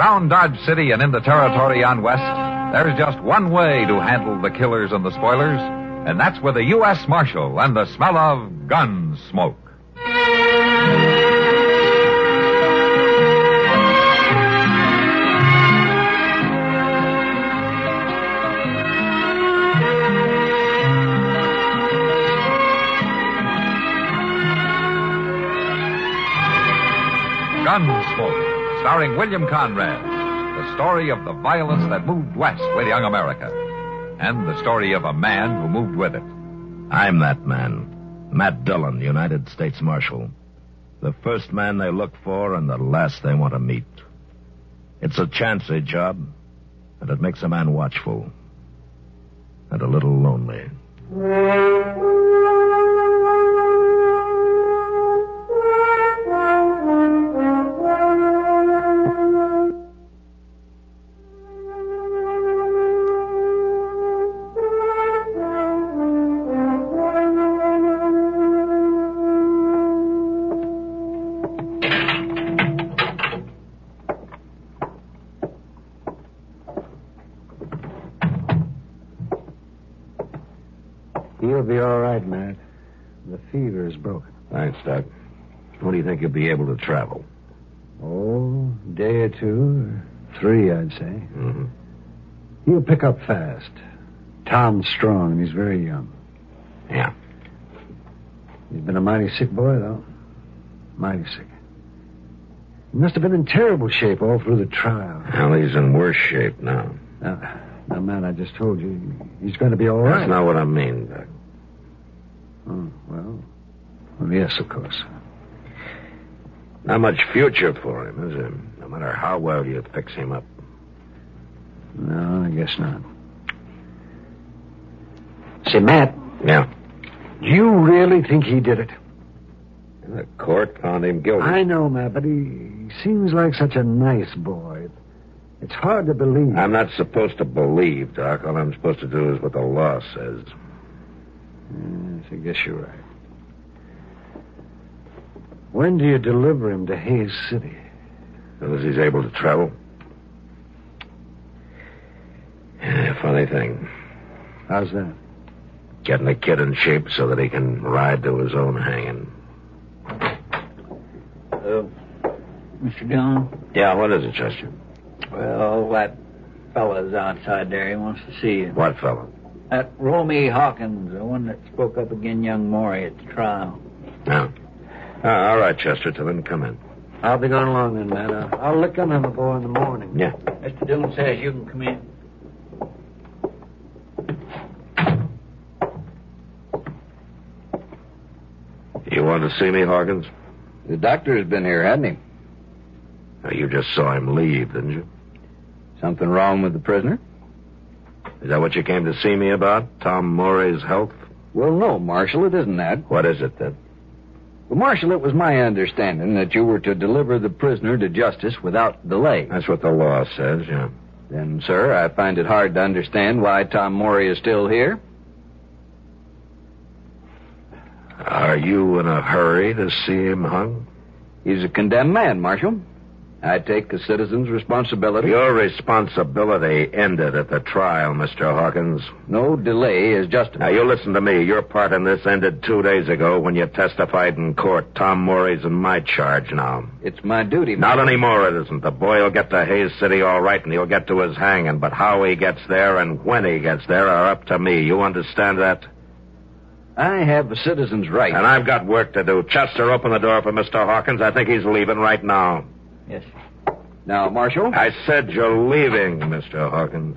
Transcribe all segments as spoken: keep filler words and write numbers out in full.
Around Dodge City and in the territory on west, there's just one way to handle the killers and the spoilers, and that's with a U S Marshal and the smell of gun smoke. Gunsmoke, starring William Conrad. The story of the violence that moved west with young America. And the story of a man who moved with it. I'm that man. Matt Dillon, United States Marshal. The first man they look for and the last they want to meet. It's a chancy job, and it makes a man watchful. And a little lonely. You'll be all right, Matt. The fever is broken. Thanks, Doc. When do you think you'll be able to travel? Oh, day or two, or three, I'd say. Mm-hmm. He'll pick up fast. Tom's strong, and he's very young. Yeah. He's been a mighty sick boy, though. Mighty sick. He must have been in terrible shape all through the trial. Well, he's in worse shape now. Now, now man, I just told you, he's going to be all right. That's not what I mean, Doc. Oh, well, well, yes, of course. Not much future for him, is there? No matter how well you fix him up. No, I guess not. Say, Matt. Yeah? Do you really think he did it? The court found him guilty. I know, Matt, but he, he seems like such a nice boy. It's hard to believe. I'm not supposed to believe, Doc. All I'm supposed to do is what the law says. Yes, I guess you're right. When do you deliver him to Hayes City? As soon as he's able to travel. Yeah, funny thing. How's that? Getting the kid in shape so that he can ride to his own hanging. Uh, Mister Dillon? Yeah, what is it, Chester? Well, that fella's outside there. He wants to see you. What fella? That Romy Hawkins, the one that spoke up against young Maury at the trial. No. Uh, all right, Chesterton, then come in. I'll be going along then, Matt. I'll, I'll look on him boy in the morning. Yeah. Mister Dillon says you can come in. You wanted to see me, Hawkins? The doctor has been here, hasn't he? Now, you just saw him leave, didn't you? Something wrong with the prisoner? Is that what you came to see me about? Tom Morey's health? Well, no, Marshal, it isn't that. What is it, then? Well, Marshal, it was my understanding that you were to deliver the prisoner to justice without delay. That's what the law says, yeah. Then, sir, I find it hard to understand why Tom Morey is still here. Are you in a hurry to see him hung? He's a condemned man, Marshal. I take a citizen's responsibility. Your responsibility ended at the trial, Mister Hawkins. No delay is justified. Now, you listen to me. Your part in this ended two days ago when you testified in court. Tom Morey's in my charge now. It's my duty, Not Marshal. anymore, it isn't. The boy will get to Hayes City all right, and he'll get to his hanging. But how he gets there and when he gets there are up to me. You understand that? I have a citizen's right. And I've got work to do. Chester, open the door for Mister Hawkins. I think he's leaving right now. Yes. Now, Marshal? I said you're leaving, Mister Hawkins.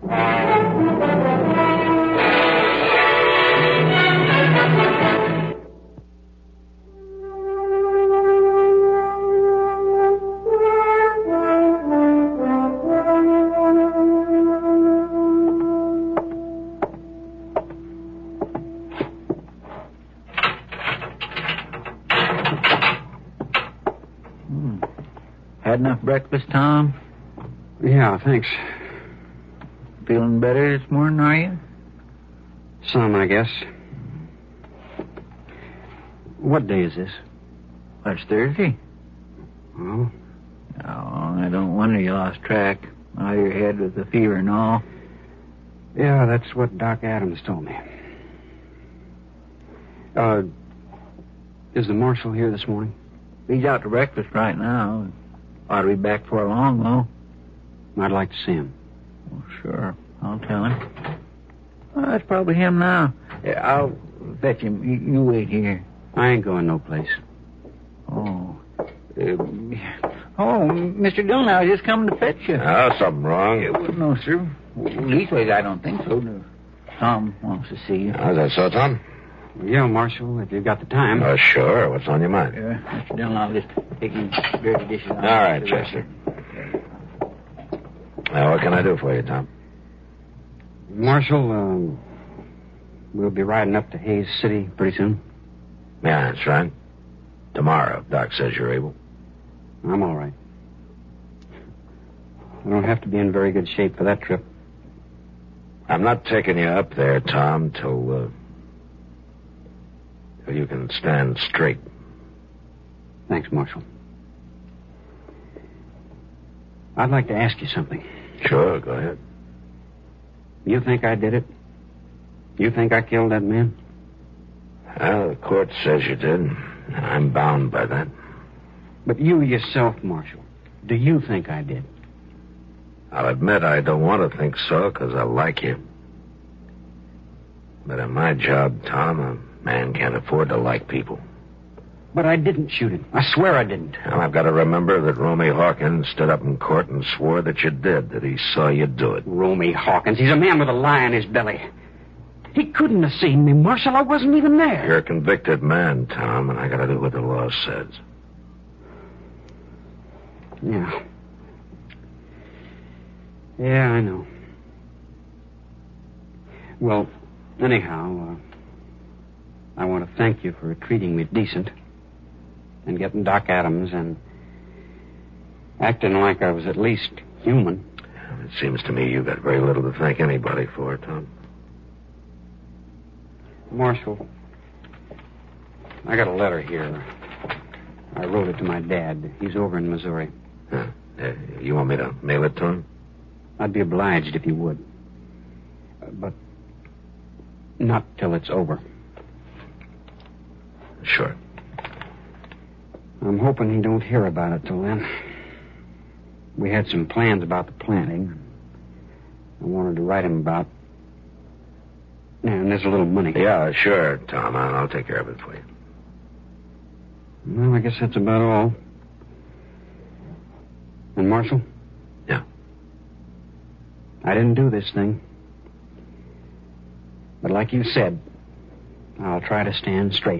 Had enough breakfast, Tom? Yeah, thanks. Feeling better this morning, are you? Some, I guess. What day is this? That's Thursday. Well, Oh, I don't wonder you lost track. Out of your head with the fever and all. Yeah, that's what Doc Adams told me. Uh, is the marshal here this morning? He's out to breakfast right now. Ought to be back before long, though. I'd like to see him. Oh, sure. I'll tell him. Oh, that's probably him now. Yeah, I'll fetch him. You, you wait here. I ain't going no place. Oh. Uh, oh, Mister Dillon, I was just coming to fetch you. Oh, something wrong? Uh, no, sir. Leastways, I don't think so. Tom wants to see you. Oh, is that so, Tom? Yeah, Marshal, if you've got the time. Oh, sure. What's on your mind? Uh, Mister Dillon, I'll just take these dirty dishes on. All right, Chester. Now, what can I do for you, Tom? Marshal, um, we'll be riding up to Hayes City pretty soon. Yeah, that's right. Tomorrow, if Doc says you're able. I'm all right. I don't have to be in very good shape for that trip. I'm not taking you up there, Tom, till, uh, till you can stand straight. Thanks, Marshal. I'd like to ask you something. Sure, go ahead. You think I did it? You think I killed that man? Well, the court says you did. I'm bound by that. But you yourself, Marshal, do you think I did? I'll admit I don't want to think so, because I like you. But in my job, Tom, a man can't afford to like people. But I didn't shoot him. I swear I didn't. And I've got to remember that Romy Hawkins stood up in court and swore that you did, that he saw you do it. Romy Hawkins, he's a man with a lie in his belly. He couldn't have seen me, Marshal. I wasn't even there. You're a convicted man, Tom, and I got to do what the law says. Yeah. Yeah, I know. Well, anyhow, uh, I want to thank you for treating me decent and getting Doc Adams and acting like I was at least human. It seems to me you've got very little to thank anybody for, Tom. Marshal, I got a letter here. I wrote it to my dad. He's over in Missouri. Huh. Uh, you want me to mail it to him? I'd be obliged if you would. Uh, but not till it's over. Sure. I'm hoping he don't hear about it till then. We had some plans about the planting. I wanted to write him about. And there's a little money. Yeah, sure, Tom. I'll, I'll take care of it for you. Well, I guess that's about all. And Marshal? Yeah. I didn't do this thing. But like you said, I'll try to stand straight.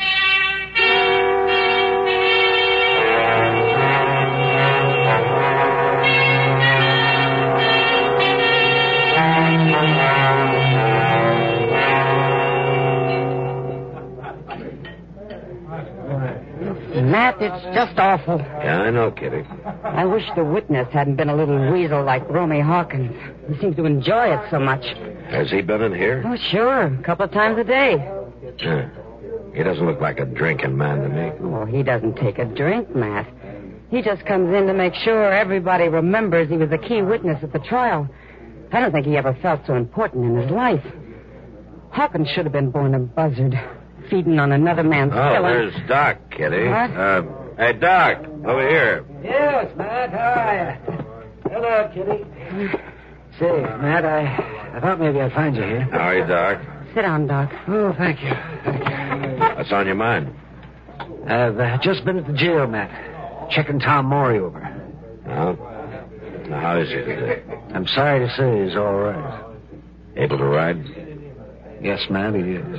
Matt, it's just awful. Yeah, I know, Kitty. I wish the witness hadn't been a little weasel like Romy Hawkins. He seems to enjoy it so much. Has he been in here? Oh, sure. A couple of times a day. Yeah. He doesn't look like a drinking man to me. Oh, he doesn't take a drink, Matt. He just comes in to make sure everybody remembers he was a key witness at the trial. I don't think he ever felt so important in his life. Hawkins should have been born a buzzard, feeding on another man's Oh, killing. there's Doc, Kitty. What? Uh, hey, Doc, over here. Yes, Matt, how are you? Hello, Kitty. Say, Matt, I, I thought maybe I'd find you here. How are you, Doc? Sit down, Doc. Oh, thank you. Thank you. What's on your mind? I've uh, just been at the jail, Matt. Checking Tom Morey over. Well, now, how is he today? I'm sorry to say he's all right. Able to ride? Yes, Matt, he is.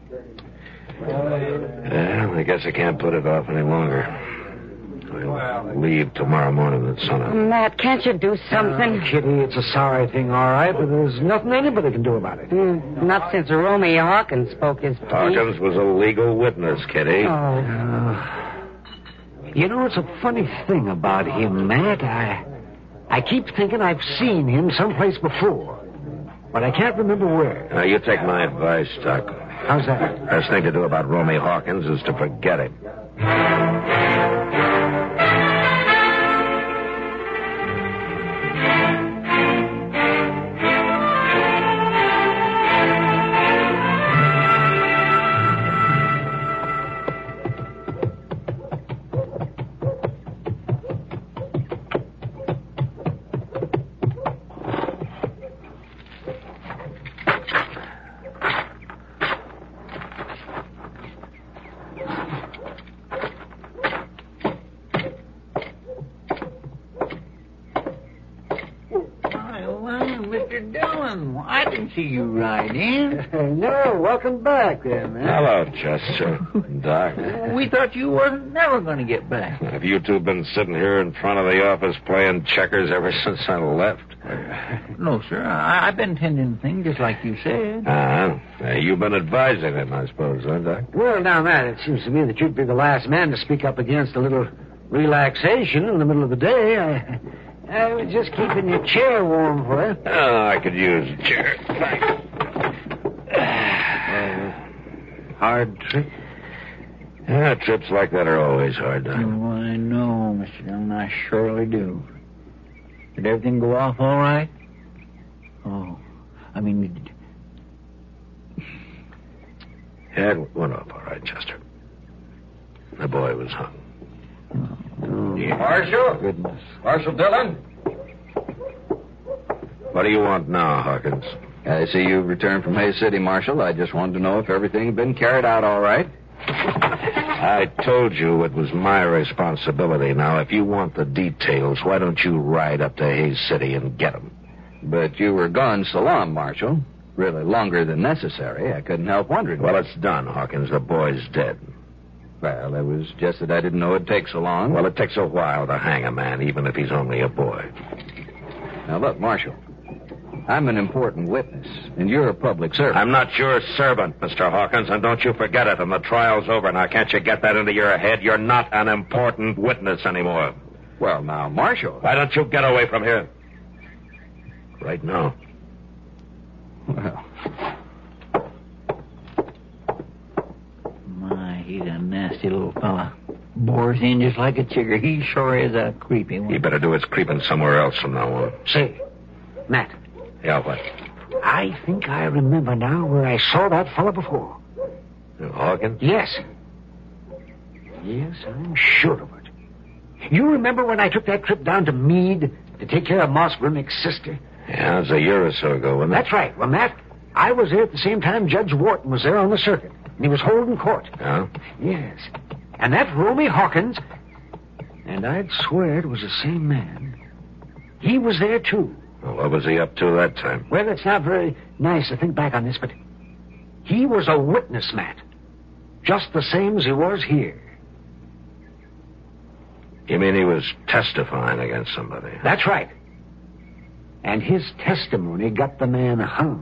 Well, I guess I can't put it off any longer. I'll leave tomorrow morning at sunup. Matt, can't you do something? Uh, Kitty, it's a sorry thing, all right, but there's nothing anybody can do about it. Mm, not since Romy Hawkins spoke his piece. Hawkins was a legal witness, Kitty. Oh. Uh, you know, it's a funny thing about him, Matt. I, I keep thinking I've seen him someplace before, but I can't remember where. Now, you take my advice, Doc. How's that? Best thing to do about Romy Hawkins is to forget him. didn't see you ride in. No, welcome back there, man. Hello, Chester. Doc. We thought you wasn't never going to get back. Have you two been sitting here in front of the office playing checkers ever since I left? No, sir. I, I've been tending to things just like you said. Uh-huh. Uh, you've been advising him, I suppose, huh, Doc? Well, now, Matt, it seems to me that you'd be the last man to speak up against a little relaxation in the middle of the day. I, I was just keeping your chair warm for you. Oh, I could use a chair. Thanks. Uh, hard trip? Yeah, trips like that are always hard, Doc. Oh, I know, Mister Dillon. I surely do. Did everything go off all right? Oh, I mean, did... Yeah, it went off all right, Chester. The boy was hung. Oh, Yeah. Marshal? goodness. Marshal Dillon? What do you want now, Hawkins? I see you've returned from Hayes City, Marshal. I just wanted to know if everything had been carried out all right. I told you it was my responsibility. Now, if you want the details, why don't you ride up to Hayes City and get them? But you were gone so long, Marshal. Really longer than necessary. I couldn't help wondering. Well, it's done, Hawkins. The boy's dead. Well, it was just that I didn't know it'd take so long. Well, it takes a while to hang a man, even if he's only a boy. Now, look, Marshal. I'm an important witness, and you're a public servant. I'm not your servant, Mister Hawkins, and don't you forget it, and the trial's over. Now, can't you get that into your head? You're not an important witness anymore. Well, now, Marshal. Why don't you get away from here? Right now. Well, My, he's a nasty little fella. Bores in just like a chigger. He sure is a creepy one. He better do his creeping somewhere else from now on. Say, Matt, Yeah, what? I think I remember now where I saw that fella before. Hawkins? Yes. Yes, I'm sure of it. You remember when I took that trip down to Meade to take care of Moss Grimmick's sister? Yeah, it was a year or so ago, wasn't it? That's right. Well, Matt, I was there at the same time Judge Wharton was there on the circuit, and he was holding court. Yeah? Yes. And that Romy Hawkins, and I'd swear it was the same man. He was there, too. Well, what was he up to that time? Well, it's not very nice to think back on this, but he was a witness, Matt. Just the same as he was here. You mean he was testifying against somebody? That's right. And his testimony got the man hung.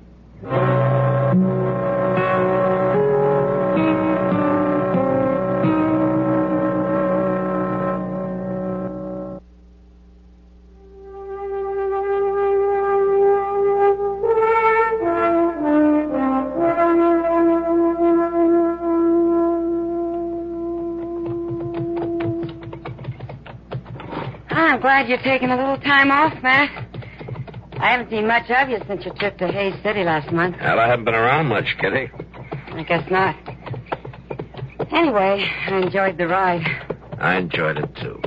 I'm glad you're taking a little time off, Matt. I haven't seen much of you since your trip to Hayes City last month. Well, I haven't been around much, Kitty. I guess not. Anyway, I enjoyed the ride. I enjoyed it, too.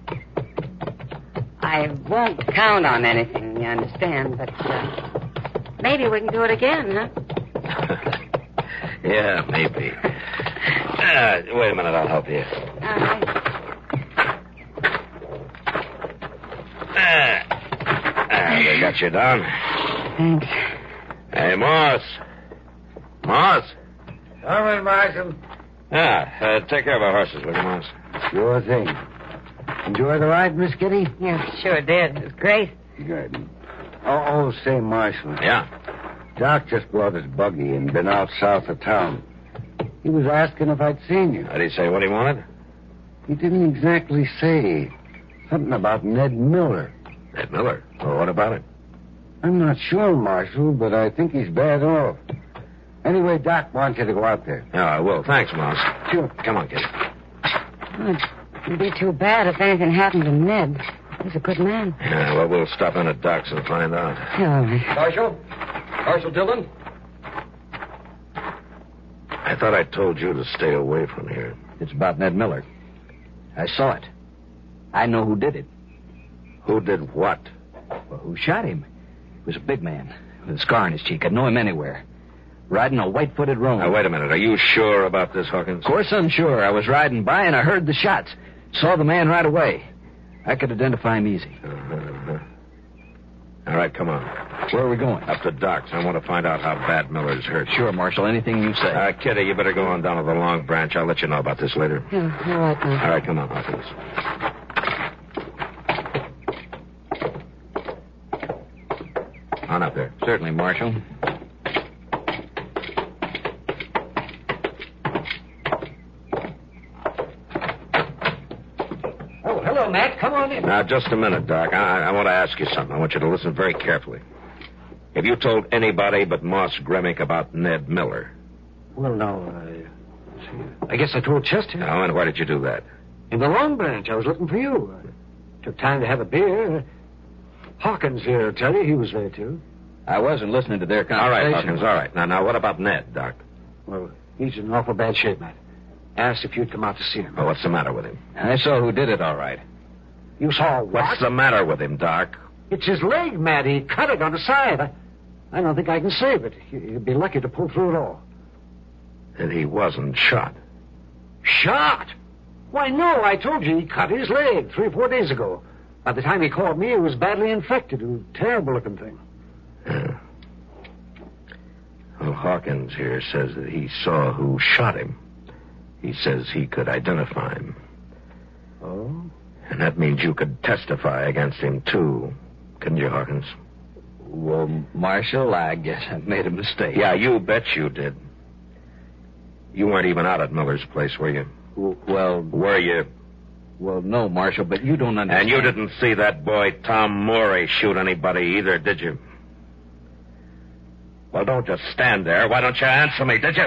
I won't count on anything, you understand, but uh, maybe we can do it again, huh? Yeah, maybe. Uh, wait a minute, I'll help you. All right. Ah, ah, they got you down. Thanks. Hey, Moss. Moss. Come in, Marshal. Yeah, uh, take care of our horses, will you, Moss? Sure thing. Enjoy the ride, Miss Kitty? Yeah, sure did. It was great. Good. Oh, oh, say, Marshal. Yeah. Doc just brought his buggy and been out south of town. He was asking if I'd seen you. Did he say what he wanted? He didn't exactly say. Something about Ned Miller. Ned Miller. Well, what about it? I'm not sure, Marshal, but I think he's bad off. Anyway, Doc wants you to go out there. Yeah, I will. Thanks, Moss. Sure. Come on, kid. Well, it'd be too bad if anything happened to Ned. He's a good man. Yeah, well, we'll stop in at Doc's and find out. Yeah, all right. Marshal? Marshal Dillon? I thought I told you to stay away from here. It's about Ned Miller. I saw it. I know who did it. Who did what? Well, who shot him? He was a big man with a scar on his cheek. I'd know him anywhere. Riding a white-footed roan. Now, wait a minute. Are you sure about this, Hawkins? Of course I'm sure. I was riding by and I heard the shots. Saw the man right away. I could identify him easy. Uh-huh. All right, come on. Where are we going? Up to Doc's. I want to find out how bad Miller's hurt. Sure, Marshal. Anything you say. Uh, Kitty, you better go on down to the Long Branch. I'll let you know about this later. Yeah, all right, now. All right, come on, Hawkins. On up there. Certainly, Marshal. Oh, hello, Matt. Come on in. Now, just a minute, Doc. I, I want to ask you something. I want you to listen very carefully. Have you told anybody but Moss Gremick about Ned Miller? Well, no, I... see, I guess I told Chester. No, and why did you do that? In the Long Branch, I was looking for you. I took time to have a beer. Hawkins here will tell you he was there, too. I wasn't listening to their All conversation. right, Hawkins, all right. Now, now, what about Ned, Doc? Well, he's in awful bad shape, Matt. Asked if you'd come out to see him. Oh, what's the matter with him? I saw who did it, all right. You saw what? What's the matter with him, Doc? It's his leg, Matt. He cut it on the side. I, I don't think I can save it. He'd be lucky to pull through it all. And he wasn't shot. Shot? Why, no. I told you he cut his leg three or four days ago. By the time he called me, it was badly infected. It was a terrible-looking thing. Yeah. Well, Hawkins here says that he saw who shot him. He says he could identify him. Oh? And that means you could testify against him, too. Couldn't you, Hawkins? Well, Marshal, I guess I made a mistake. Yeah, you bet you did. You weren't even out at Miller's place, were you? W- Well, Were you? well, no, Marshal, but you don't understand. And you didn't see that boy Tom Morey shoot anybody either, did you? Well, don't just stand there. Why don't you answer me, did you?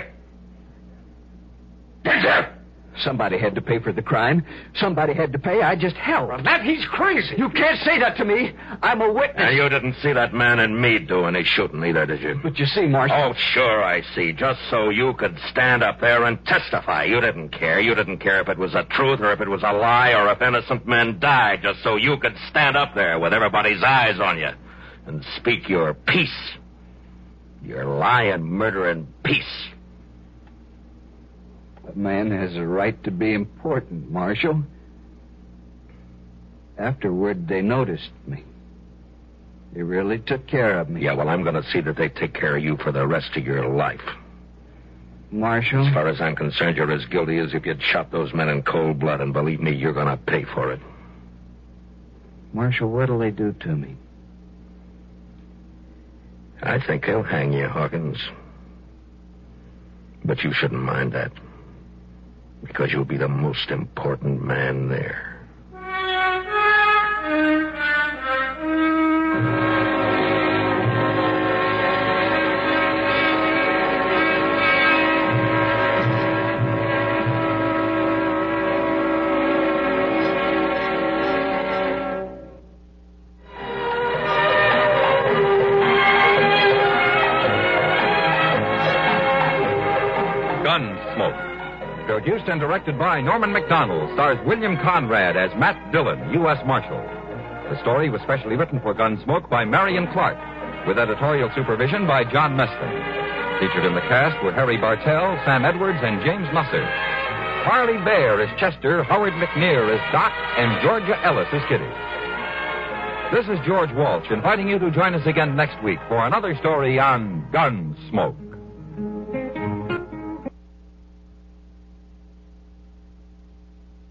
Did you? Somebody had to pay for the crime. Somebody had to pay. I just helped. Matt, he's crazy. You can't say that to me. I'm a witness. And you didn't see that man and me do any shooting either, did you? But you see, Marshal... Oh, sure I see. Just so you could stand up there and testify. You didn't care. You didn't care if it was the truth or if it was a lie or if innocent men died, just so you could stand up there with everybody's eyes on you and speak your piece. Your lying, murdering piece. A man has a right to be important, Marshal. Afterward, they noticed me. They really took care of me. Yeah, well, I'm going to see that they take care of you for the rest of your life. Marshal? As far as I'm concerned, you're as guilty as if you'd shot those men in cold blood, and believe me, you're going to pay for it. Marshal, what'll they do to me? I think they'll hang you, Hawkins. But you shouldn't mind that. Because you'll be the most important man there. Gunsmoke. Produced and directed by Norman Macdonald, stars William Conrad as Matt Dillon, U S Marshal. The story was specially written for Gunsmoke by Marion Clark, with editorial supervision by John Meston. Featured in the cast were Harry Bartell, Sam Edwards, and James Nusser. Harley Bear as Chester, Howard McNear as Doc, and Georgia Ellis as Kitty. This is George Walsh inviting you to join us again next week for another story on Gunsmoke.